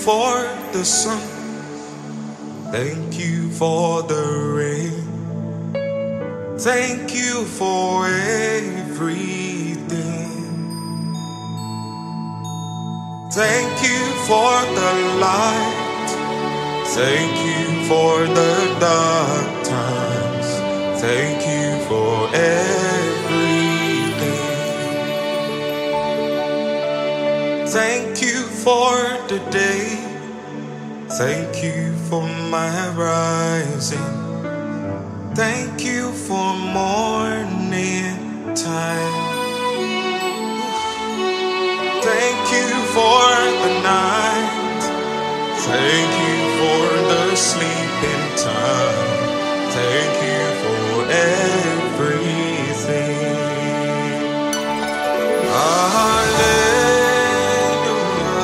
for the sun. Thank you for the rain. Thank you for everything. Thank you for the light. Thank you for the dark times. Thank you for everything. Thank you for the day. Thank you for my rising. Thank you for morning time. Thank you for the night. Thank you for the sleeping time. Thank you for everything. Hallelujah.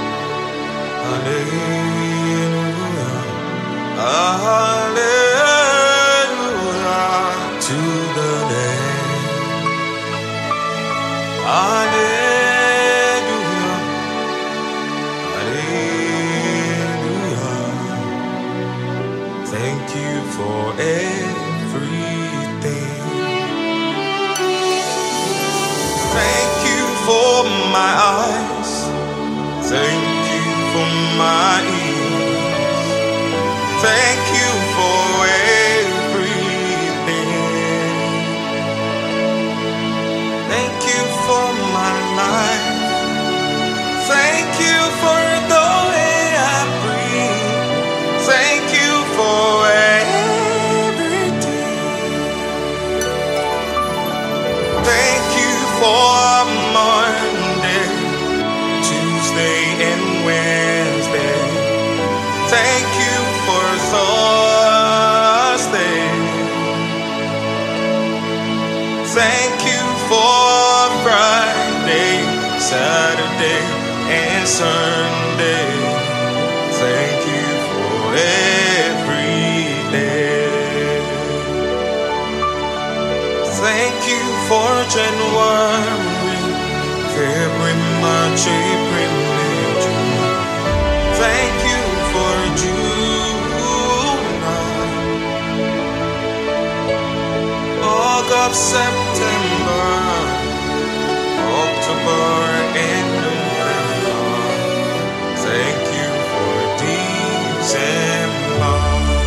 Hallelujah. Hallelujah to the Lamb. Hallelujah. Hallelujah. Thank you for everything. Thank you for my eyes. Thank you for my ears. Thank you for everything. Thank you for my life. Thank you for the way I breathe. Thank you for everything. Thank you for Monday, Tuesday, and Wednesday. Thank you for Thursday. Thank you for Friday, Saturday, and Sunday. Thank you for every day. Thank you for January, February, March, April, May, June. Thank you for July, August, September, October, and November. Thank you for December.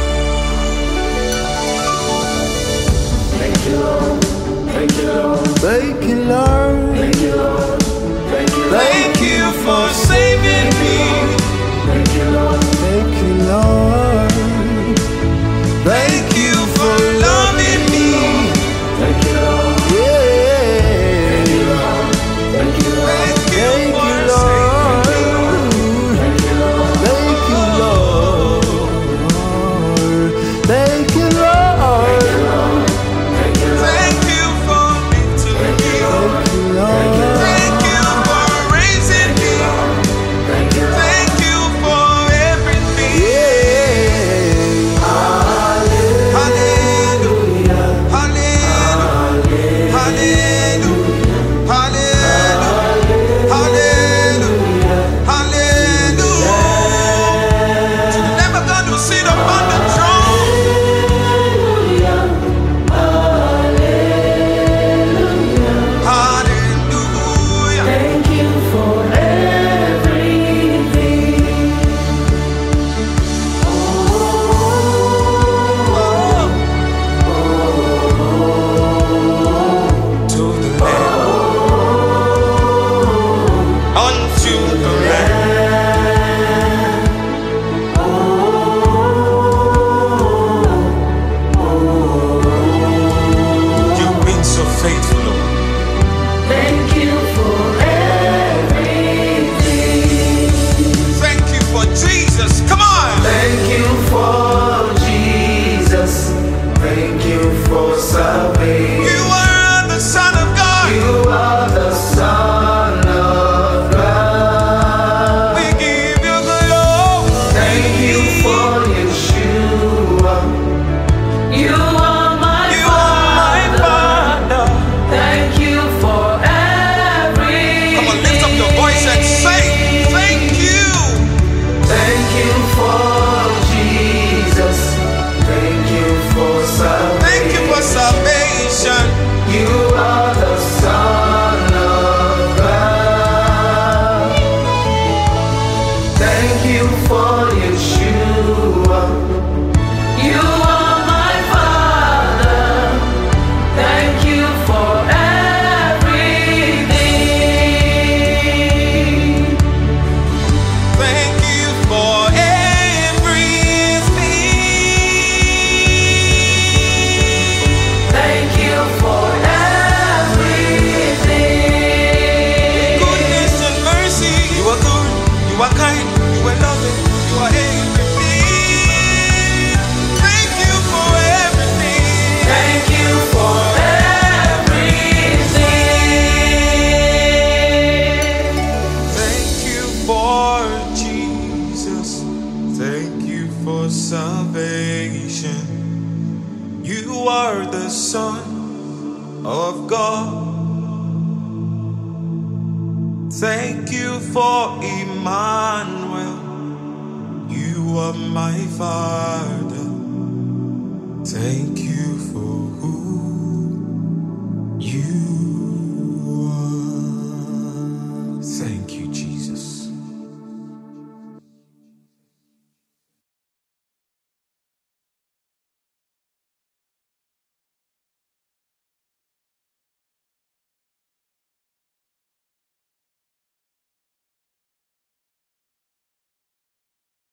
Thank you, Lord. Thank you, Lord. Thank you, Lord. Thank you, Lord. Thank you, Lord. Thank you for saving me. Thank you, Lord. Thank you, Lord. Thank you for loving me. Thank you, Lord. Yeah. Thank you, Lord. Thank you, Lord. Thank you, Thank you, Lord. Thank you, Lord. Thank you, Lord. Thank you, Lord. Thank you, Lord. Thank you for victory. Thank you, Lord. Thank you for raising me. Thank you, Lord. Thank you for everything. Hallelujah. Hallelujah. Hallelujah. Hallelujah. Hallelujah. Hallelujah. To the Lamb of God who sit upon the throne. Hallelujah. Thank you for everything. To the Lamb. Unto the Lamb. You've been so faithful, Lord. Thank you for everything. Thank you for Jesus. Come on. Thank you for Jesus. Thank you for salvation. You are the Son of God. You are the Son of God. We give you glory. Thank you for Yeshua. You are my You are my Father. Thank you for everything. Come on, lift up your voice and say, thank you. you for Yeshua. You are my Father. Thank you for everything. Thank you for everything. Thank you for everything. Goodness and mercy. You are good, you are kind, you are loving, you are everything. Thank you for everything. Thank you for everything. Thank you for Jesus. Thank you for salvation. You are the Son of God. Thank you for Emmanuel. You are my Father. Thank you for who